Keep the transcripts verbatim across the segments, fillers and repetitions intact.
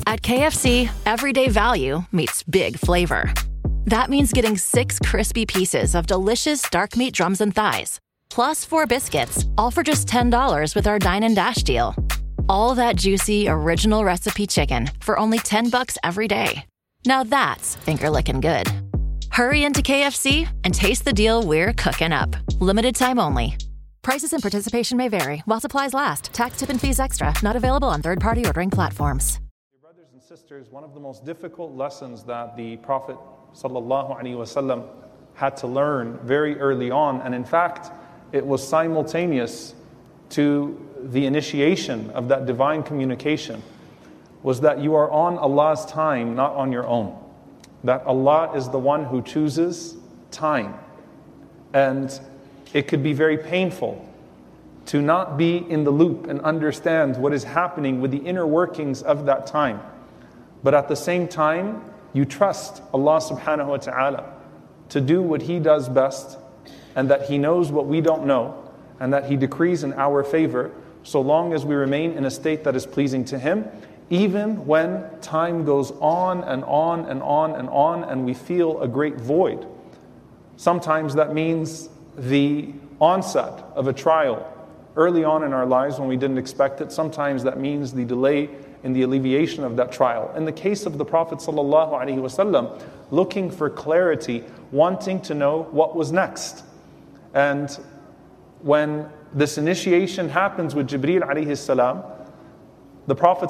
At K F C, everyday value meets big flavor. That means getting six crispy pieces of delicious dark meat drums and thighs, plus four biscuits, all for just ten dollars with our Dine and Dash deal. All that juicy, original recipe chicken for only ten bucks every day. Now that's finger-licking good. Hurry into K F C and taste the deal we're cooking up. Limited time only. Prices and participation may vary while supplies last. Tax, tip, and fees extra. Not available on third-party ordering platforms. Brothers and sisters, one of the most difficult lessons that the Prophet sallallahu alaihi wasallam had to learn very early on, and in fact, it was simultaneous to the initiation of that divine communication, was that you are on Allah's time, not on your own. That Allah is the one who chooses time. And it could be very painful to not be in the loop and understand what is happening with the inner workings of that time. But at the same time, you trust Allah subhanahu wa ta'ala to do what He does best, and that He knows what we don't know, and that He decrees in our favor, so long as we remain in a state that is pleasing to Him, even when time goes on and on and on and on, and we feel a great void. Sometimes that means the onset of a trial early on in our lives when we didn't expect it. Sometimes that means the delay in the alleviation of that trial. In the case of the Prophet ﷺ, looking for clarity, wanting to know what was next. And when this initiation happens with Jibreel alayhi salam, the Prophet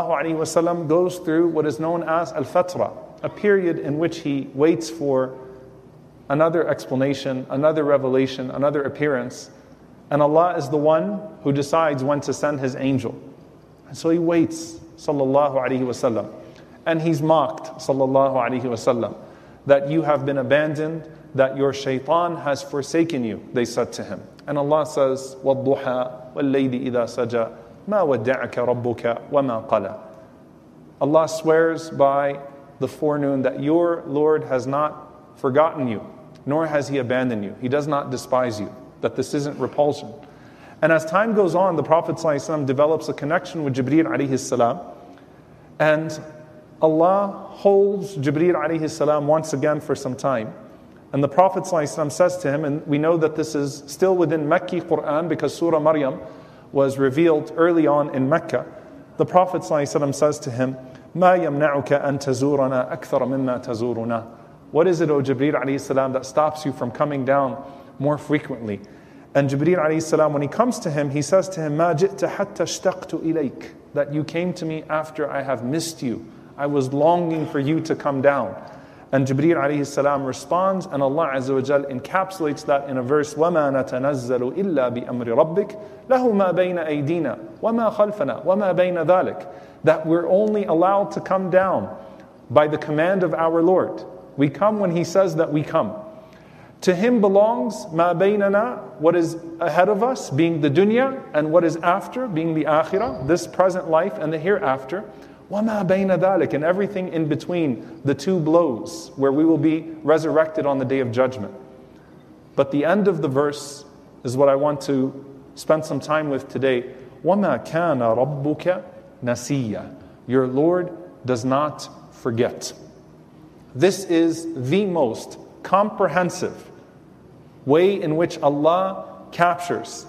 ﷺ goes through what is known as al-fatra, a period in which he waits for another explanation, another revelation, another appearance. And Allah is the one who decides when to send His angel. And so he waits, sallallahu alaihi wasallam. And he's mocked, sallallahu alaihi wasallam, that you have been abandoned, that your shaitan has forsaken you, they said to him. And Allah says, وَالضُّحَى وَاللَّيْلِ إِذَا سَجَى مَا وَدَّعَكَ رَبُّكَ وَمَا قَلَى. Allah swears by the forenoon that your Lord has not forgotten you, nor has He abandoned you. He does not despise you, that this isn't repulsion. And as time goes on, the Prophet ﷺ develops a connection with Jibreel alayhi salam, and Allah holds Jibreel alayhi salam once again for some time. And the Prophet ﷺ says to him, and we know that this is still within Mecca Quran because Surah Maryam was revealed early on in Mecca. The Prophet ﷺ says to him, مَا يَمْنَعُكَ أَن تَزُورَنَا أَكْثَرَ مِمَّا تَزُورُنَا. What is it, O Jibreel alayhi salam, that stops you from coming down more frequently? And Jibreel alayhi salam, when he comes to him, he says to him, مَا جِئْتَ حَتَّى اشْتَقْتُ إِلَيْكَ. That you came to me after I have missed you. I was longing for you to come down. And Jibreel alayhi salam responds, and Allah Azza wa Jal encapsulates that in a verse, وَمَا نَتَنَزَّلُ إِلَّا بِأَمْرِ رَبِّكَ لَهُ مَا بَيْنَ أَيْدِينَا وَمَا خَلْفَنَا وَمَا بَيْنَ ذَلِكَ. That we're only allowed to come down by the command of our Lord. We come when He says that we come. To Him belongs مَا بَيْنَنَا, what is ahead of us, being the dunya, and what is after, being the akhirah, this present life and the hereafter. وَمَا بَيْنَ ذَلِكَ, and everything in between the two blows, where we will be resurrected on the Day of Judgment. But the end of the verse is what I want to spend some time with today. وَمَا كَانَ رَبُّكَ نَسِيًّا. Your Lord does not forget. This is the most comprehensive way in which Allah captures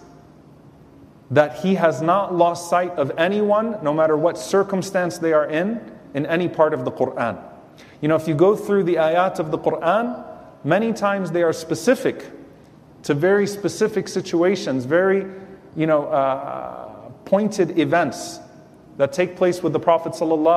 that He has not lost sight of anyone, no matter what circumstance they are in, in any part of the Quran. You know, if you go through the ayat of the Quran, many times they are specific to very specific situations, very, you know, uh, pointed events that take place with the Prophet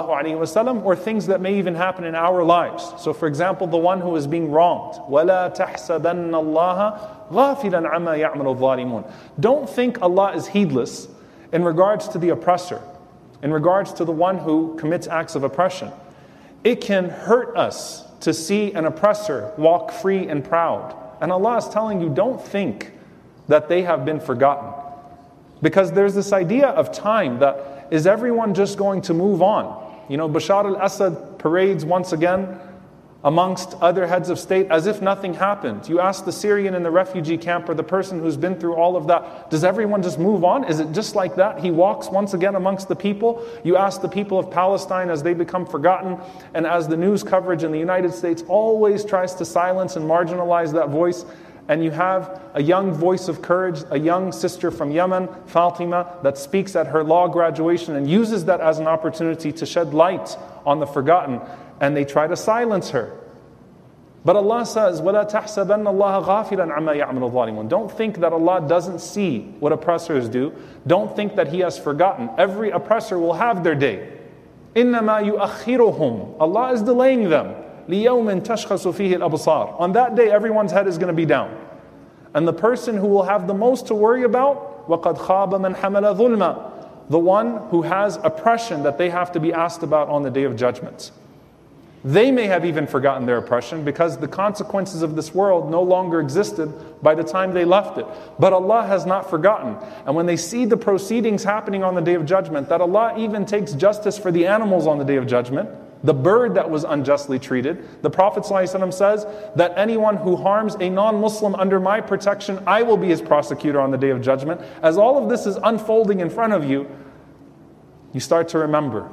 ﷺ, or things that may even happen in our lives. So for example, the one who is being wronged. وَلَا تَحْسَبَنَّ اللَّهَ غَافِلًا عَمَّا يَعْمَلُ الظَّالِمُونَ. Don't think Allah is heedless in regards to the oppressor, in regards to the one who commits acts of oppression. It can hurt us to see an oppressor walk free and proud. And Allah is telling you, don't think that they have been forgotten. Because there's this idea of time that, is everyone just going to move on? You know, Bashar al-Assad parades once again amongst other heads of state as if nothing happened. You ask the Syrian in the refugee camp or the person who's been through all of that, does everyone just move on? Is it just like that? He walks once again amongst the people. You ask the people of Palestine as they become forgotten, and as the news coverage in the United States always tries to silence and marginalize that voice, and you have a young voice of courage, a young sister from Yemen, Fatima, that speaks at her law graduation and uses that as an opportunity to shed light on the forgotten, and they try to silence her. But Allah says, وَلَا تَحْسَبَنَّ اللَّهَ غَافِلًا عَمَّا يَعْمَلُ الظَّالِمُونَ. Don't think that Allah doesn't see what oppressors do. Don't think that He has forgotten. Every oppressor will have their day. إِنَّمَا يُؤَخِّرُهُمْ. Allah is delaying them. لِيَوْمٍ تَشْخَصُ فِيهِ الْأَبْصَارِ. On that day, everyone's head is going to be down. And the person who will have the most to worry about, وَقَدْ خَابَ مَنْ حَمَلَ ظُلْمًا. The one who has oppression that they have to be asked about on the Day of Judgment. They may have even forgotten their oppression because the consequences of this world no longer existed by the time they left it. But Allah has not forgotten. And when they see the proceedings happening on the Day of Judgment, that Allah even takes justice for the animals on the Day of Judgment, the bird that was unjustly treated. The Prophet ﷺ says that anyone who harms a non-Muslim under my protection, I will be his prosecutor on the Day of Judgment. As all of this is unfolding in front of you, you start to remember,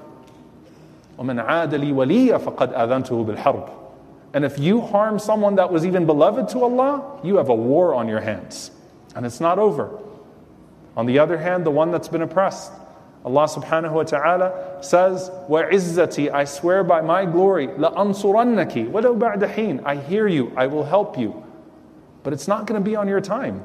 وَمَنْ عَادَ لِي وَلِيًّا فَقَدْ آذَنْتُهُ بِالْحَرْبِ. And if you harm someone that was even beloved to Allah, you have a war on your hands. And it's not over. On the other hand, the one that's been oppressed, Allah subhanahu wa ta'ala says, وَعِزَّتِي, I swear by my glory, لَأَنصُرَنَّكِ وَلَوْ بَعْدَ حِينٍ. I hear you, I will help you. But it's not going to be on your time.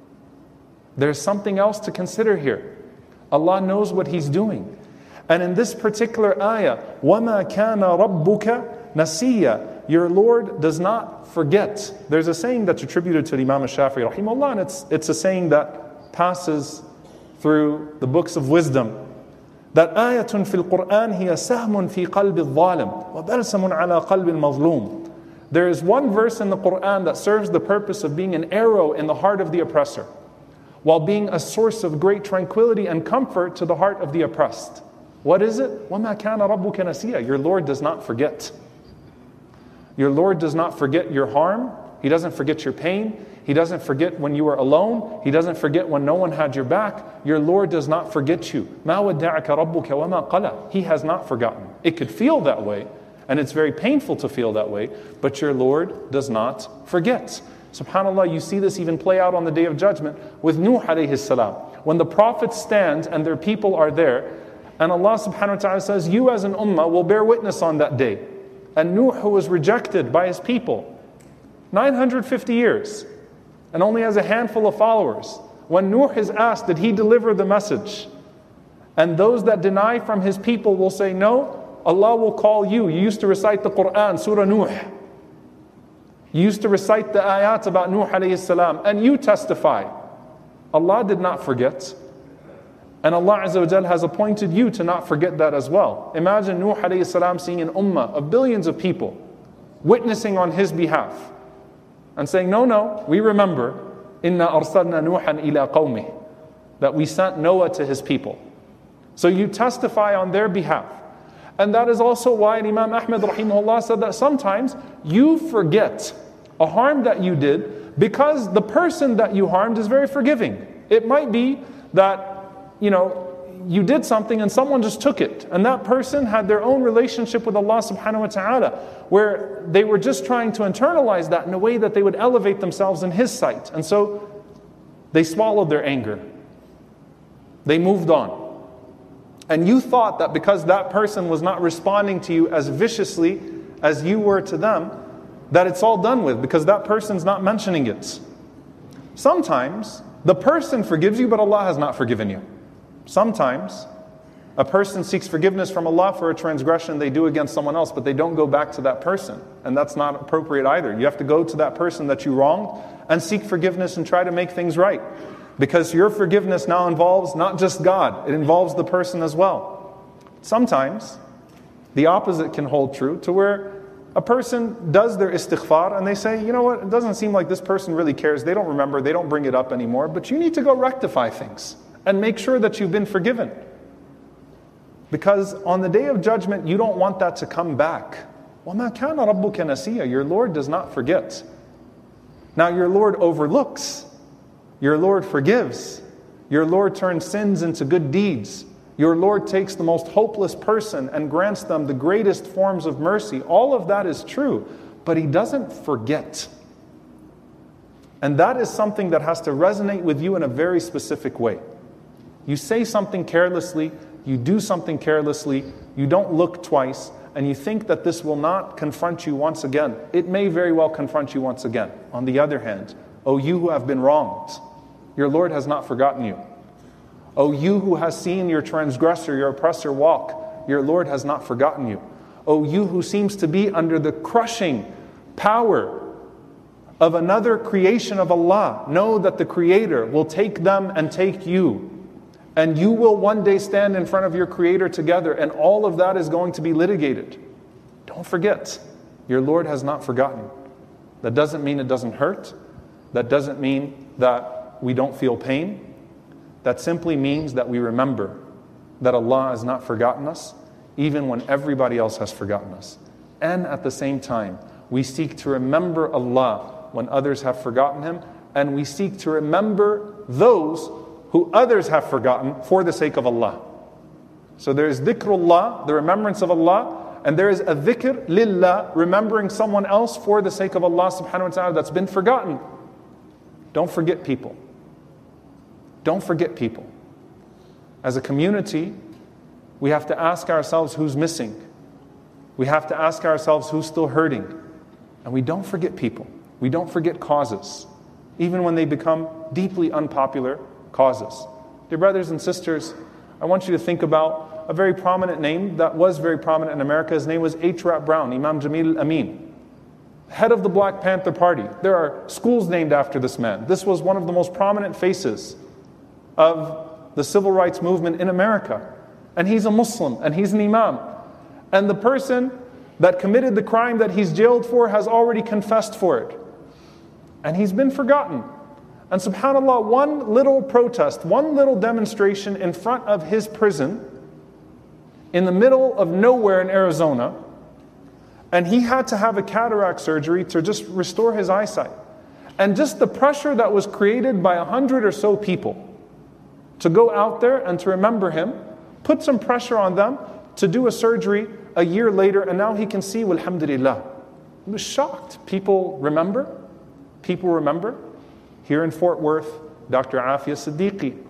There's something else to consider here. Allah knows what He's doing. And in this particular ayah, وَمَا كَانَ رَبُّكَ نَسِيًّا. Your Lord does not forget. There's a saying that's attributed to Imam al-Shafi'i rahimahullah, and it's, it's a saying that passes through the books of wisdom. That ayatun fil Qur'an hiya sahmun fi qalbi al-zalim wa balsamun ala qalbi al-mazlum. There is one verse in the Qur'an that serves the purpose of being an arrow in the heart of the oppressor, while being a source of great tranquility and comfort to the heart of the oppressed. What is it? وَمَا كَانَ رَبُّكَ نَسِيًّا. Your Lord does not forget. Your Lord does not forget your harm. He doesn't forget your pain. He doesn't forget when you were alone. He doesn't forget when no one had your back. Your Lord does not forget you. مَا وَدَّعَكَ رَبُّكَ وَمَا قَلَى. He has not forgotten. It could feel that way, and it's very painful to feel that way, but your Lord does not forget. SubhanAllah, you see this even play out on the Day of Judgment with Nuh alayhi salam. When the prophets stand and their people are there, and Allah subhanahu wa ta'ala says, you as an ummah will bear witness on that day. And Nuh, who was rejected by his people, nine hundred fifty years, and only has a handful of followers. When Nuh is asked, did he deliver the message? And those that deny from his people will say, no, Allah will call you. You used to recite the Qur'an, Surah Nuh. You used to recite the ayat about Nuh alayhi salam, and you testify. Allah did not forget. And Allah Azza wa Jal has appointed you to not forget that as well. Imagine Nuh alayhi salam seeing an ummah of billions of people witnessing on his behalf and saying, no, no, we remember, Inna arsalna Nuhan ila qawmih, that we sent Noah to his people. So you testify on their behalf. And that is also why Imam Ahmad rahimahullah said that sometimes you forget a harm that you did because the person that you harmed is very forgiving. It might be that, you know, you did something and someone just took it. And that person had their own relationship with Allah subhanahu wa ta'ala, where they were just trying to internalize that in a way that they would elevate themselves in His sight. And so they swallowed their anger. They moved on. And you thought that because that person was not responding to you as viciously as you were to them, that it's all done with because that person's not mentioning it. Sometimes the person forgives you, but Allah has not forgiven you. Sometimes a person seeks forgiveness from Allah for a transgression they do against someone else, but they don't go back to that person. And that's not appropriate either. You have to go to that person that you wronged and seek forgiveness and try to make things right. Because your forgiveness now involves not just God, it involves the person as well. Sometimes the opposite can hold true, to where a person does their istighfar and they say, you know what, it doesn't seem like this person really cares. They don't remember, they don't bring it up anymore, but you need to go rectify things and make sure that you've been forgiven. Because on the Day of Judgment, you don't want that to come back. وَمَا كَانَ رَبُّكَ نَسِيًّا. Your Lord does not forget. Now your Lord overlooks. Your Lord forgives. Your Lord turns sins into good deeds. Your Lord takes the most hopeless person and grants them the greatest forms of mercy. All of that is true, but He doesn't forget. And that is something that has to resonate with you in a very specific way. You say something carelessly, you do something carelessly, you don't look twice, and you think that this will not confront you once again. It may very well confront you once again. On the other hand, O you who have been wronged, your Lord has not forgotten you. O you who has seen your transgressor, your oppressor walk, your Lord has not forgotten you. O you who seems to be under the crushing power of another creation of Allah, know that the Creator will take them and take you. And you will one day stand in front of your Creator together, and all of that is going to be litigated. Don't forget, your Lord has not forgotten. That doesn't mean it doesn't hurt. That doesn't mean that we don't feel pain. That simply means that we remember that Allah has not forgotten us, even when everybody else has forgotten us. And at the same time, we seek to remember Allah when others have forgotten Him, and we seek to remember those who others have forgotten for the sake of Allah. So there is dhikrullah, the remembrance of Allah, and there is a dhikr lillah, remembering someone else for the sake of Allah subhanahu wa ta'ala that's been forgotten. Don't forget people. Don't forget people. As a community, we have to ask ourselves who's missing. We have to ask ourselves who's still hurting. And we don't forget people. We don't forget causes, even when they become deeply unpopular causes. Dear brothers and sisters, I want you to think about a very prominent name that was very prominent in America. His name was H. Rap Brown, Imam Jamil Amin, head of the Black Panther Party. There are schools named after this man. This was one of the most prominent faces of the civil rights movement in America. And he's a Muslim, and he's an Imam. And the person that committed the crime that he's jailed for has already confessed for it. And he's been forgotten. And subhanAllah, one little protest, one little demonstration in front of his prison, in the middle of nowhere in Arizona, and he had to have a cataract surgery to just restore his eyesight. And just the pressure that was created by a hundred or so people to go out there and to remember him, put some pressure on them to do a surgery a year later, and now he can see, walhamdulillah. He was shocked. People remember. People remember. Here in Fort Worth, Doctor Afia Siddiqui.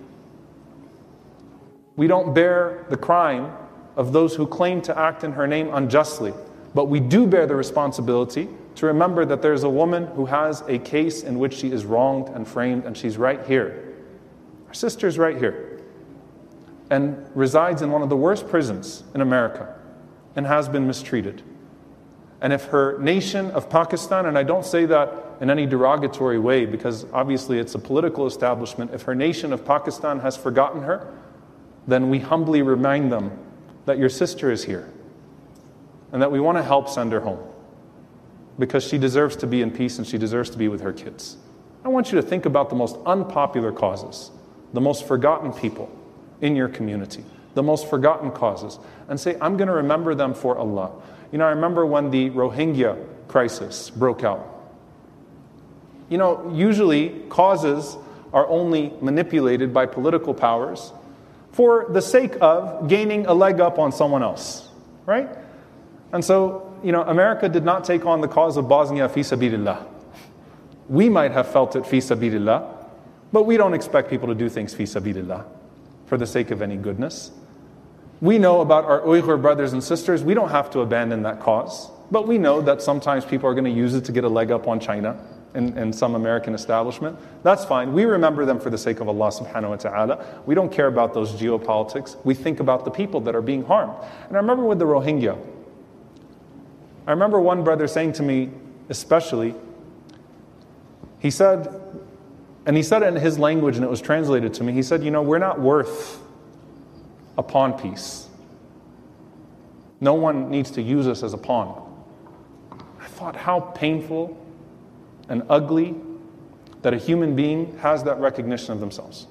We don't bear the crime of those who claim to act in her name unjustly, but we do bear the responsibility to remember that there's a woman who has a case in which she is wronged and framed, and she's right here. Our sister's right here, and resides in one of the worst prisons in America, and has been mistreated. And if her nation of Pakistan, and I don't say that in any derogatory way, because obviously it's a political establishment, if her nation of Pakistan has forgotten her, then we humbly remind them that your sister is here, and that we want to help send her home, because she deserves to be in peace and she deserves to be with her kids. I want you to think about the most unpopular causes, the most forgotten people in your community, the most forgotten causes, and say, I'm going to remember them for Allah. You know, I remember when the Rohingya crisis broke out. You know, usually causes are only manipulated by political powers for the sake of gaining a leg up on someone else, right? And so, you know, America did not take on the cause of Bosnia fi sabilillah. We might have felt it fi sabilillah, but we don't expect people to do things fi sabilillah for the sake of any goodness. We know about our Uyghur brothers and sisters. We don't have to abandon that cause, but we know that sometimes people are going to use it to get a leg up on China in, in some American establishment. That's fine. We remember them for the sake of Allah subhanahu wa ta'ala. We don't care about those geopolitics. We think about the people that are being harmed. And I remember with the Rohingya, I remember one brother saying to me, especially, he said, and he said it in his language and it was translated to me, he said, you know, we're not worth a pawn piece. No one needs to use us as a pawn. I thought how painful and ugly that a human being has that recognition of themselves.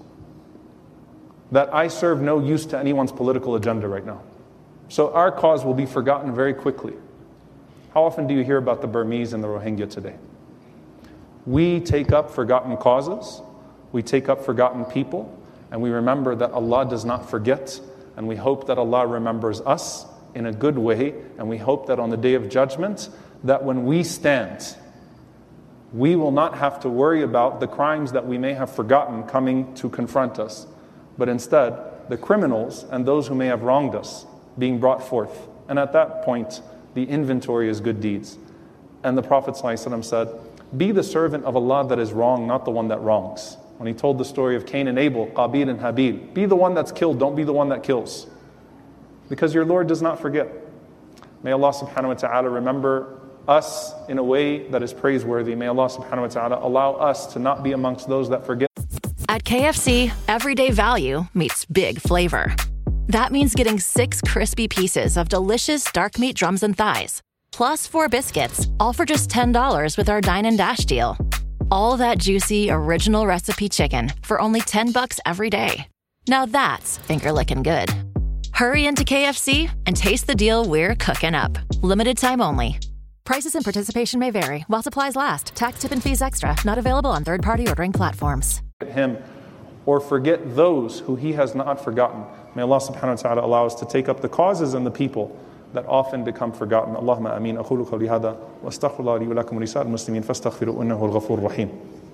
That I serve no use to anyone's political agenda right now. So our cause will be forgotten very quickly. How often do you hear about the Burmese and the Rohingya today? We take up forgotten causes, we take up forgotten people, and we remember that Allah does not forget, and we hope that Allah remembers us in a good way, and we hope that on the Day of Judgment, that when we stand, we will not have to worry about the crimes that we may have forgotten coming to confront us, but instead, the criminals and those who may have wronged us being brought forth. And at that point, the inventory is good deeds. And the Prophet ﷺ said, be the servant of Allah that is wrong, not the one that wrongs. When he told the story of Cain and Abel, Qabil and Habil, be the one that's killed, don't be the one that kills. Because your Lord does not forget. May Allah subhanahu wa ta'ala remember us in a way that is praiseworthy. May Allah subhanahu wa ta'ala allow us to not be amongst those that forget. At K F C, everyday value meets big flavor. That means getting six crispy pieces of delicious dark meat drums and thighs, plus four biscuits, all for just ten dollars with our Dine and Dash deal. All that juicy, original recipe chicken for only ten bucks every day. Now that's finger-licking good. Hurry into K F C and taste the deal we're cooking up. Limited time only. Prices and participation may vary while supplies last. Tax, tip, and fees extra. Not available on third-party ordering platforms. Him or forget those who he has not forgotten. May Allah subhanahu wa ta'ala allow us to take up the causes and the people that often become forgotten. Allahumma ameen. أقول قولي هذا وأستغفر الله لي ولكم ولسائر المسلمين فاستغفروا إنه هو الغفور الرحيم.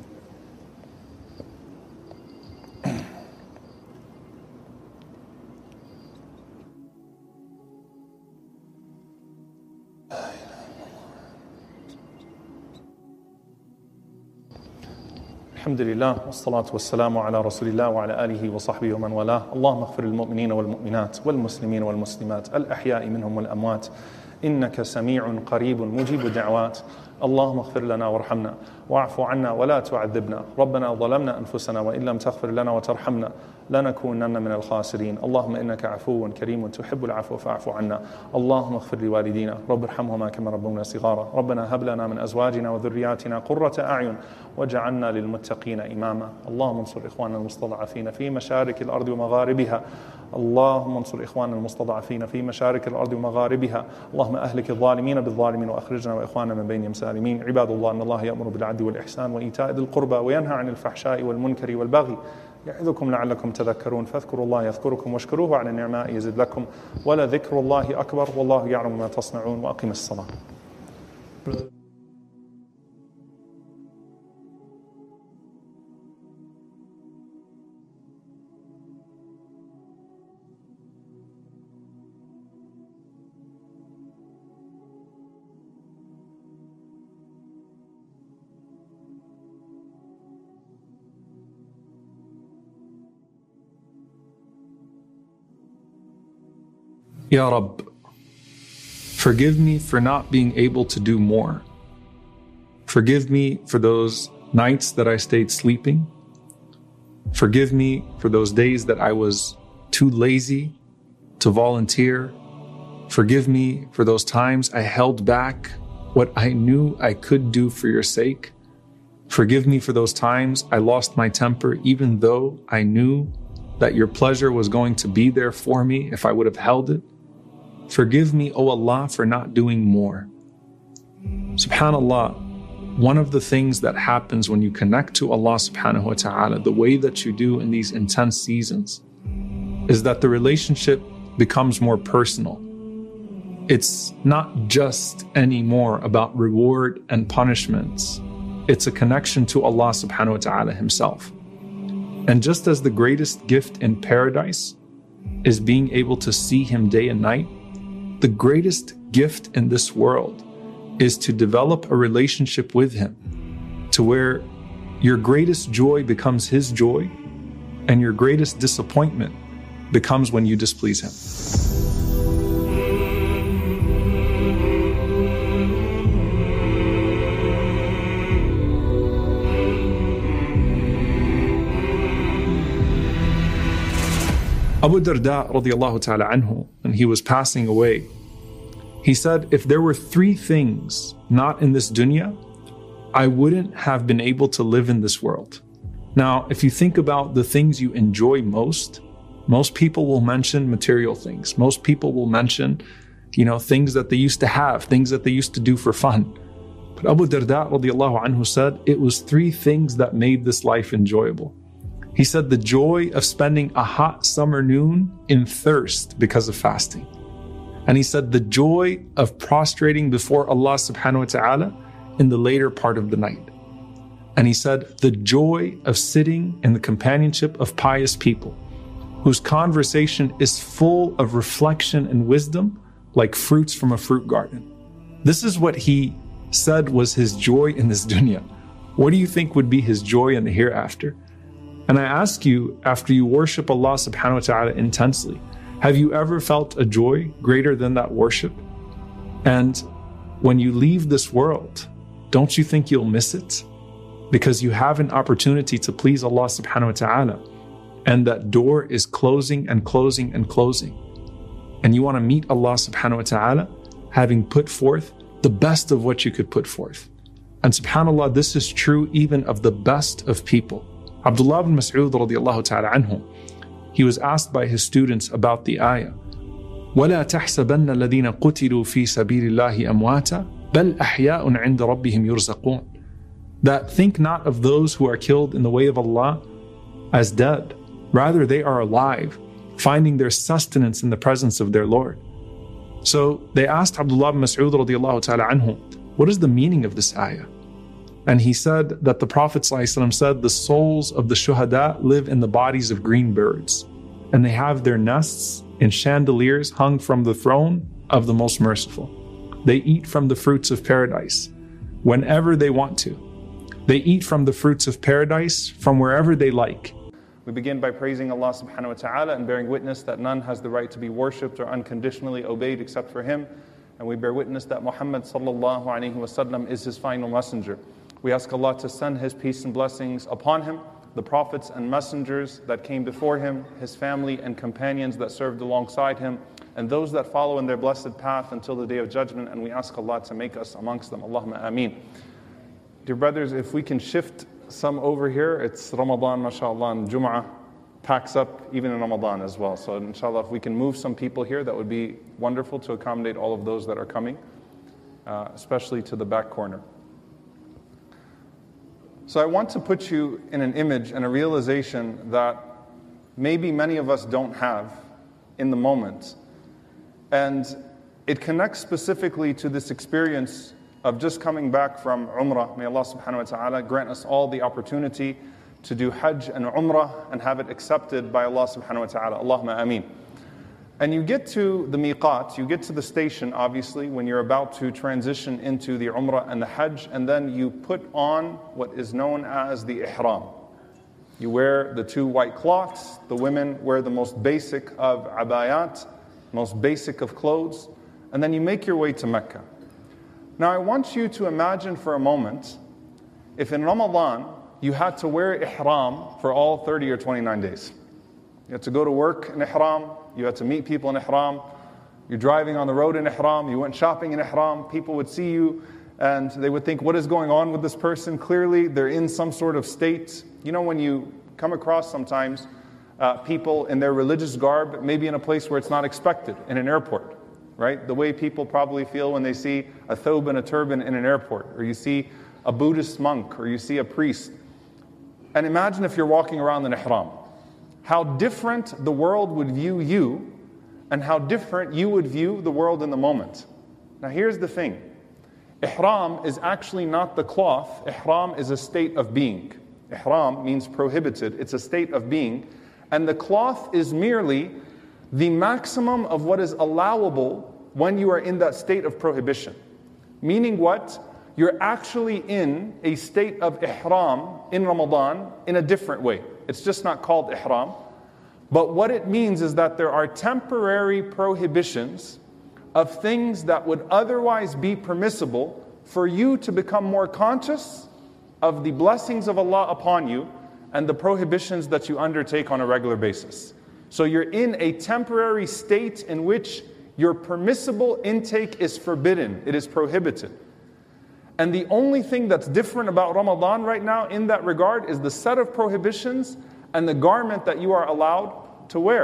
الحمد لله والصلاة والسلام على رسول الله وعلى آله وصحبه ومن والاه. اللهم اغفر للمؤمنين والمؤمنات والمسلمين والمسلمات الأحياء منهم والأموات إنك سميع قريب مجيب الدعوات. اللهم اغفر لنا وارحمنا واعف عنا ولا تعذبنا. ربنا ظلمنا أنفسنا وإن لم تغفر لنا وترحمنا لنكونن من الخاسرين. اللهم إنك عفو كريم تحب العفو فاعف عنا. اللهم اغفر لوالدينا رب ارحمهما كما ربونا صغارا. ربنا هب لنا من أزواجنا وذرياتنا قرة أعين واجعلنا للمتقين إماما. اللهم انصر إخواننا المستضعفين في مشارق الأرض ومغاربها. اللهم انصر إخواننا المستضعفين في مشارق الأرض ومغاربها. اللهم أهلك الظالمين بالظالمين وأخرجنا وإخواننا من بينهم سالمين. عباد الله إن الله يأمر بالعدل والإحسان وإيتاء ذي القربى وينهى عن الفحشاء والمنكر والبغي يعظكم لعلكم تذكرون. فاذكروا الله يذكركم واشكروه على النعماء يزد لكم ولذكر الله أكبر والله يعلم ما تصنعون. وأقم الصلاة. Ya Rabb, forgive me for not being able to do more. Forgive me for those nights that I stayed sleeping. Forgive me for those days that I was too lazy to volunteer. Forgive me for those times I held back what I knew I could do for your sake. Forgive me for those times I lost my temper even though I knew that your pleasure was going to be there for me if I would have held it. Forgive me, O Allah, for not doing more. SubhanAllah, one of the things that happens when you connect to Allah subhanahu wa ta'ala, the way that you do in these intense seasons, is that the relationship becomes more personal. It's not just anymore about reward and punishments. It's a connection to Allah subhanahu wa ta'ala Himself. And just as the greatest gift in paradise is being able to see Him day and night, the greatest gift in this world is to develop a relationship with Him to where your greatest joy becomes His joy and your greatest disappointment becomes when you displease Him. Abu Darda radiallahu ta'ala anhu, when he was passing away, he said, if there were three things not in this dunya, I wouldn't have been able to live in this world. Now, if you think about the things you enjoy most, most people will mention material things. Most people will mention, you know, things that they used to have, things that they used to do for fun. But Abu Darda radiallahu anhu said it was three things that made this life enjoyable. He said the joy of spending a hot summer noon in thirst because of fasting. And he said the joy of prostrating before Allah subhanahu wa ta'ala in the later part of the night. And he said the joy of sitting in the companionship of pious people whose conversation is full of reflection and wisdom like fruits from a fruit garden. This is what he said was his joy in this dunya. What do you think would be his joy in the hereafter? And I ask you, after you worship Allah subhanahu wa ta'ala intensely, have you ever felt a joy greater than that worship? And when you leave this world, don't you think you'll miss it? Because you have an opportunity to please Allah subhanahu wa ta'ala, and that door is closing and closing and closing. And you want to meet Allah subhanahu wa ta'ala having put forth the best of what you could put forth. And subhanAllah, this is true even of the best of people. Abdullah ibn Mas'ud radiallahu ta'ala anhu, he was asked by his students about the ayah, وَلَا تَحْسَبَنَّ الَّذِينَ قُتِلُوا فِي سَبِيلِ اللَّهِ أَمْوَاتًا بَلْ أَحْيَاءٌ عِنْدَ رَبِّهِمْ يُرْزَقُونَ. That think not of those who are killed in the way of Allah as dead. Rather, they are alive, finding their sustenance in the presence of their Lord. So they asked Abdullah ibn Mas'ud radiallahu ta'ala anhu, what is the meaning of this ayah? And he said that the Prophet ﷺ said the souls of the shuhada live in the bodies of green birds, and they have their nests in chandeliers hung from the throne of the Most Merciful. They eat from the fruits of paradise whenever they want to. They eat from the fruits of paradise from wherever they like. We begin by praising Allah subhanahu wa ta'ala and bearing witness that none has the right to be worshipped or unconditionally obeyed except for Him. And we bear witness that Muhammad sallallahu alayhi wa sallam is His final messenger. We ask Allah to send His peace and blessings upon Him, the prophets and messengers that came before Him, His family and companions that served alongside Him, and those that follow in their blessed path until the Day of Judgment. And we ask Allah to make us amongst them. Allahumma ameen. Dear brothers, if we can shift some over here, it's Ramadan, mashallah, and Jum'ah packs up even in Ramadan as well. So inshallah, if we can move some people here, that would be wonderful to accommodate all of those that are coming, uh, especially to the back corner. So I want to put you in an image and a realization that maybe many of us don't have in the moment. And it connects specifically to this experience of just coming back from Umrah. May Allah subhanahu wa ta'ala grant us all the opportunity to do Hajj and Umrah and have it accepted by Allah subhanahu wa ta'ala. Allahumma ameen. And you get to the miqat, you get to the station, obviously, when you're about to transition into the Umrah and the Hajj, and then you put on what is known as the ihram. You wear the two white cloths. The women wear the most basic of abayat, most basic of clothes, and then you make your way to Mecca. Now I want you to imagine for a moment, if in Ramadan you had to wear ihram for all thirty or twenty-nine days. You had to go to work in ihram, you had to meet people in ihram, you're driving on the road in ihram, you went shopping in ihram, people would see you and they would think, what is going on with this person? Clearly they're in some sort of state. You know, when you come across sometimes uh, people in their religious garb, maybe in a place where it's not expected, in an airport. Right? The way people probably feel when they see a thobe and a turban in an airport, or you see a Buddhist monk, or you see a priest. And imagine if you're walking around in ihram, how different the world would view you, and how different you would view the world in the moment. Now here's the thing. Ihram is actually not the cloth. Ihram is a state of being. Ihram means prohibited. It's a state of being. And the cloth is merely the maximum of what is allowable when you are in that state of prohibition. Meaning what? You're actually in a state of ihram in Ramadan in a different way. It's just not called ihram. But what it means is that there are temporary prohibitions of things that would otherwise be permissible for you to become more conscious of the blessings of Allah upon you and the prohibitions that you undertake on a regular basis. So you're in a temporary state in which your permissible intake is forbidden. It is prohibited. And the only thing that's different about Ramadan right now in that regard is the set of prohibitions and the garment that you are allowed to wear.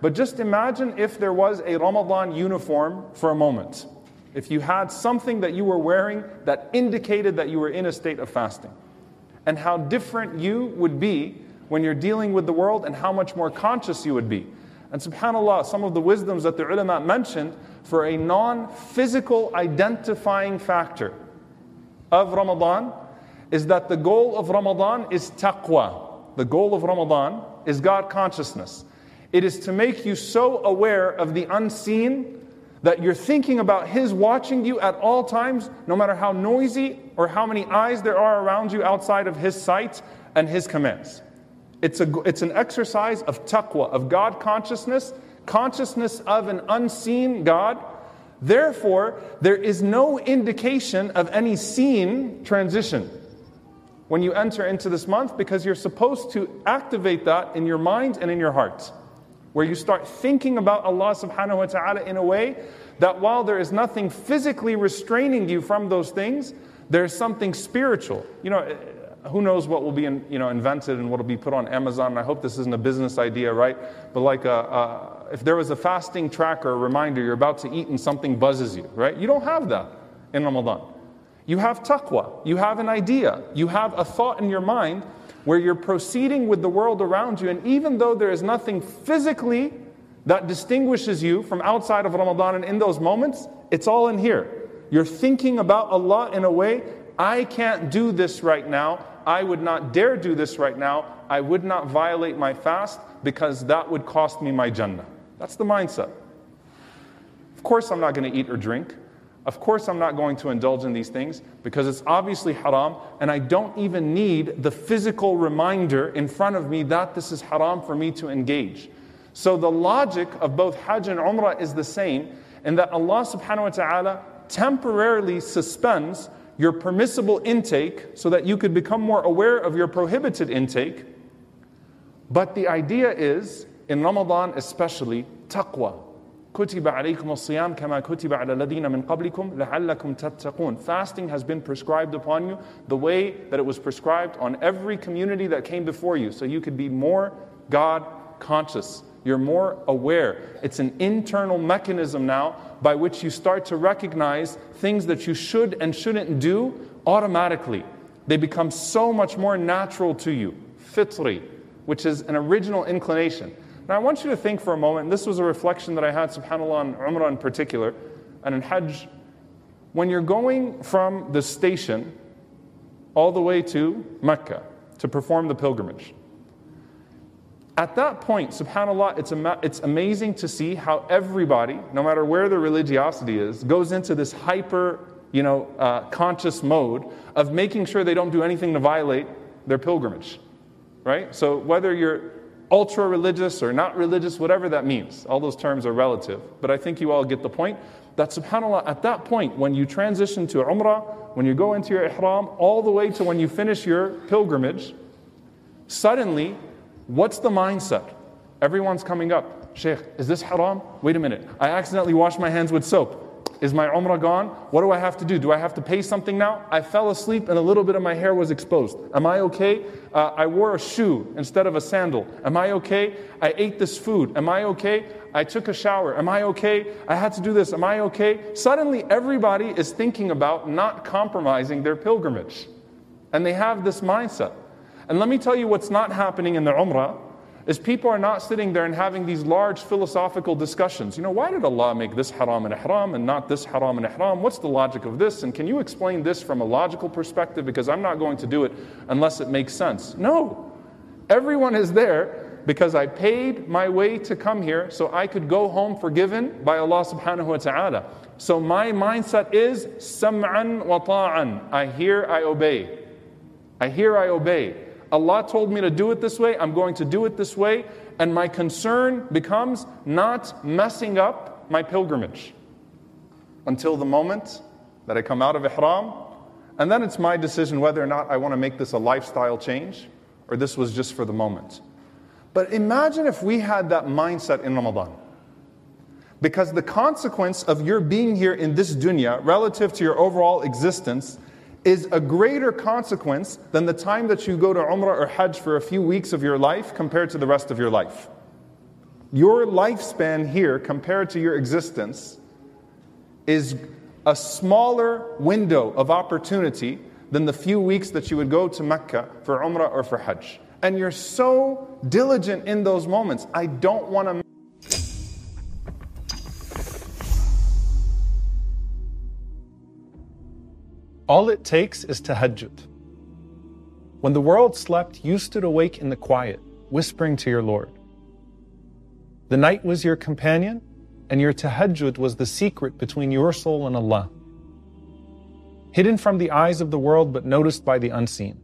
But just imagine if there was a Ramadan uniform for a moment. If you had something that you were wearing that indicated that you were in a state of fasting. And how different you would be when you're dealing with the world, and how much more conscious you would be. And subhanAllah, some of the wisdoms that the ulama mentioned for a non-physical identifying factor of Ramadan is that the goal of Ramadan is taqwa. The goal of Ramadan is God consciousness. It is to make you so aware of the unseen that you're thinking about His watching you at all times, no matter how noisy or how many eyes there are around you outside of His sight and His commands. It's, a, it's an exercise of taqwa, of God consciousness, consciousness of an unseen God. Therefore, there is no indication of any seen transition when you enter into this month, because you're supposed to activate that in your mind and in your heart, where you start thinking about Allah subhanahu wa ta'ala in a way that while there is nothing physically restraining you from those things, there's something spiritual. You know, who knows what will be in, you know, invented and what will be put on Amazon. And I hope this isn't a business idea, right? But like a, a, if there was a fasting tracker, a reminder, you're about to eat and something buzzes you, right? You don't have that in Ramadan. You have taqwa, you have an idea, you have a thought in your mind where you're proceeding with the world around you, and even though there is nothing physically that distinguishes you from outside of Ramadan and in those moments, it's all in here. You're thinking about Allah in a way, I can't do this right now, I would not dare do this right now, I would not violate my fast because that would cost me my Jannah. That's the mindset. Of course I'm not going to eat or drink. Of course I'm not going to indulge in these things because it's obviously haram, and I don't even need the physical reminder in front of me that this is haram for me to engage. So the logic of both Hajj and Umrah is the same, in that Allah subhanahu wa ta'ala temporarily suspends your permissible intake so that you could become more aware of your prohibited intake. But the idea is, in Ramadan especially, taqwa. كُتِبَ عَلَيْكُمُ الصِّيَامُ كَمَا كُتِبَ عَلَى الَّذِينَ مِنْ قَبْلِكُمْ لَعَلَّكُمْ تَتَّقُونَ. Fasting has been prescribed upon you the way that it was prescribed on every community that came before you, so you could be more God conscious. You're more aware. It's an internal mechanism now by which you start to recognize things that you should and shouldn't do automatically. They become so much more natural to you. Fitri, which is an original inclination. Now I want you to think for a moment, this was a reflection that I had, subhanAllah, on Umrah in particular, and in Hajj. When you're going from the station all the way to Mecca to perform the pilgrimage, at that point, subhanAllah, it's, ama- it's amazing to see how everybody, no matter where their religiosity is, goes into this hyper, you know, uh, conscious mode of making sure they don't do anything to violate their pilgrimage, right? So whether you're ultra-religious or not religious, whatever that means. All those terms are relative. But I think you all get the point that subhanAllah, at that point, when you transition to Umrah, when you go into your ihram, all the way to when you finish your pilgrimage, suddenly, what's the mindset? Everyone's coming up. Shaykh, is this haram? Wait a minute. I accidentally washed my hands with soap. Is my Umrah gone? What do I have to do? Do I have to pay something now? I fell asleep and a little bit of my hair was exposed. Am I okay? Uh, I wore a shoe instead of a sandal. Am I okay? I ate this food. Am I okay? I took a shower. Am I okay? I had to do this. Am I okay? Suddenly everybody is thinking about not compromising their pilgrimage. And they have this mindset. And let me tell you what's not happening in the Umrah is people are not sitting there and having these large philosophical discussions. You know, why did Allah make this haram and ihram and not this haram and ihram? What's the logic of this? And can you explain this from a logical perspective? Because I'm not going to do it unless it makes sense. No. Everyone is there because I paid my way to come here so I could go home forgiven by Allah subhanahu wa ta'ala. So my mindset is sam'an wa ta'an. I hear, I obey. I hear, I obey. Allah told me to do it this way, I'm going to do it this way, and my concern becomes not messing up my pilgrimage until the moment that I come out of ihram, and then it's my decision whether or not I want to make this a lifestyle change or this was just for the moment. But imagine if we had that mindset in Ramadan. Because the consequence of your being here in this dunya relative to your overall existence is a greater consequence than the time that you go to Umrah or Hajj for a few weeks of your life compared to the rest of your life. Your lifespan here, compared to your existence, is a smaller window of opportunity than the few weeks that you would go to Mecca for Umrah or for Hajj. And you're so diligent in those moments. I don't want to... All it takes is tahajjud. When the world slept, you stood awake in the quiet, whispering to your Lord. The night was your companion, and your tahajjud was the secret between your soul and Allah. Hidden from the eyes of the world, but noticed by the unseen.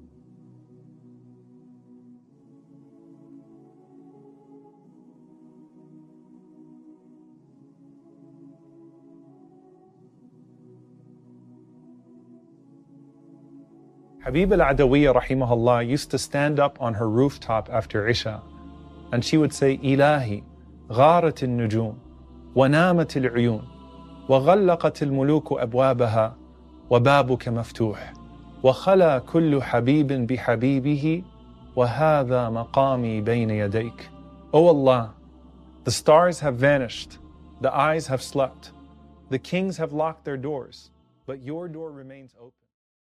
Habib al-Adawiyya rahimahullah used to stand up on her rooftop after Isha, and she would say, Ilahi, gharat al-nujum, wa namat al-uyun, wa ghallaqat al-muluku abwabaha, wa babuka maftuh, wa khala kullu habibin bihabibihi, wa hadha maqami bayna yadayk. O Allah, the stars have vanished, the eyes have slept, the kings have locked their doors, but your door remains open.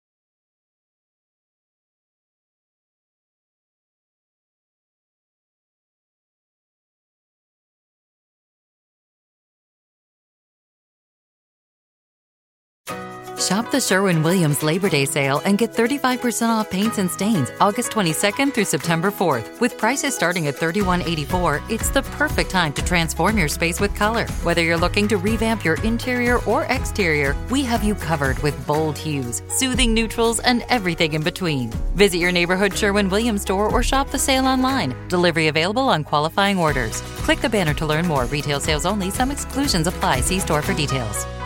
Shop the Sherwin-Williams Labor Day sale and get thirty-five percent off paints and stains August twenty-second through September fourth. With prices starting at thirty-one eighty-four, it's the perfect time to transform your space with color. Whether you're looking to revamp your interior or exterior, we have you covered with bold hues, soothing neutrals, and everything in between. Visit your neighborhood Sherwin-Williams store or shop the sale online. Delivery available on qualifying orders. Click the banner to learn more. Retail sales only. Some exclusions apply. See store for details.